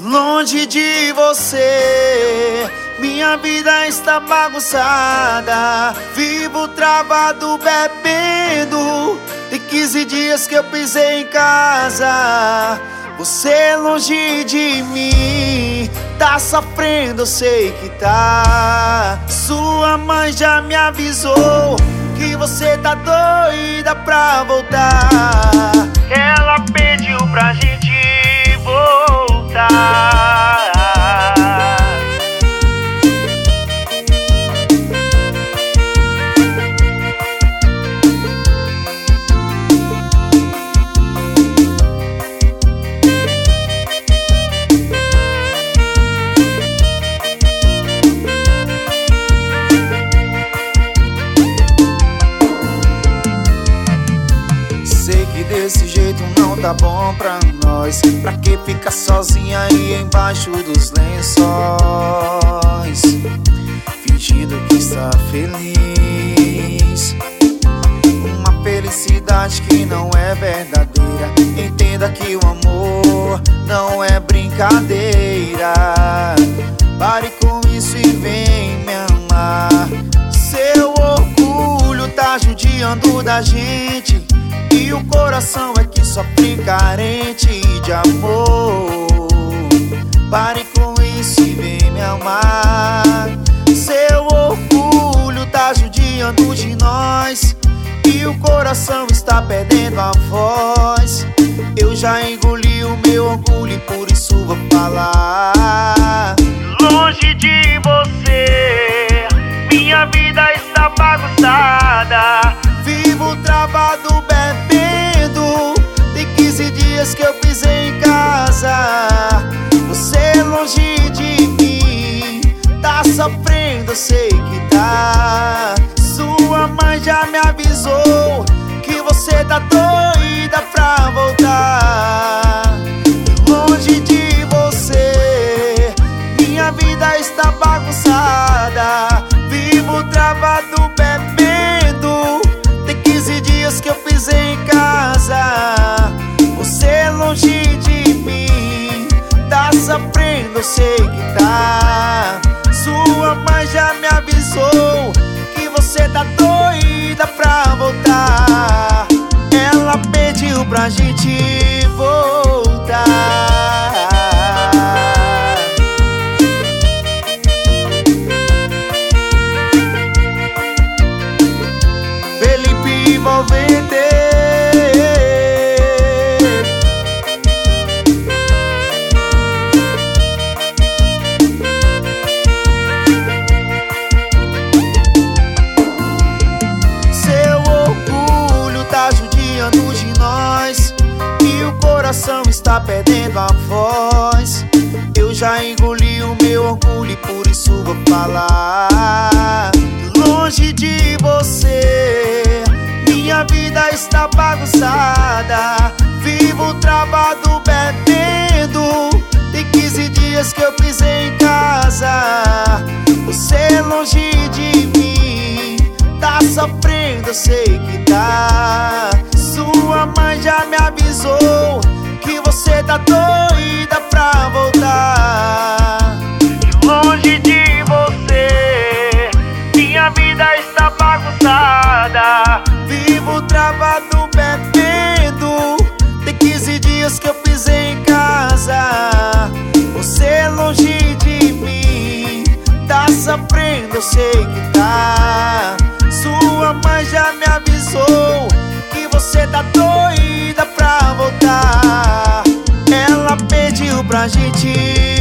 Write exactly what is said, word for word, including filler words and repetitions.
Longe de você, minha vida está bagunçada. Vivo travado bebendo. Tem quinze dias que eu pisei em casa. Você longe de mim, tá sofrendo, eu sei que tá. Sua mãe já me avisou que você tá doida pra voltar. Ela pediu pra gente voltar. Sei que desse jeito não tá bom pra nós. Pra que ficar sozinha aí embaixo dos lençóis, fingindo que está feliz? Uma felicidade que não é verdadeira. Entenda que o amor não é brincadeira. Pare com isso e vem me amar. Seu orgulho tá judiando da gente, e o coração é que sofre carente de amor. Pare com isso e vem me amar. Seu orgulho tá judiando de nós, e o coração está perdendo a voz. Eu já engoli o meu orgulho e por isso vou falar. Longe de você, minha vida está bagunçada. Vivo travado bebendo. Tem quinze dias que eu pisei em casa. Você longe de mim, tá sofrendo, eu sei que tá. Sua mãe já me avisou que você tá doida pra voltar. Longe de você, minha vida está bagunçada. Vivo travado bebendo. Tem quinze dias que eu pisei em casa. Você longe de mim, tá sofrendo, eu sei que tá. Sua mãe já me avisou que você tá doida pra voltar. Ela pediu pra gente voltar. Felipe Envolvente. Seu orgulho tá judiando de nós, e o coração está perdendo a voz. Eu já engoli o meu orgulho e por isso vou falar. Longe de você, minha vida está bagunçada. Vivo travado bebendo. Tem quinze dias que eu pisei em casa. Você longe de mim, tá sofrendo, eu sei que tá. Sua mãe já me avisou que você tá doida pra voltar. Longe de você, minha vida está bagunçada. Vivo travado bebendo. Tem quinze dias que eu pisei em casa. Você longe de mim, tá sofrendo, eu sei que tá. Sua mãe já me avisou que você tá doida pra voltar. Ela pediu pra gente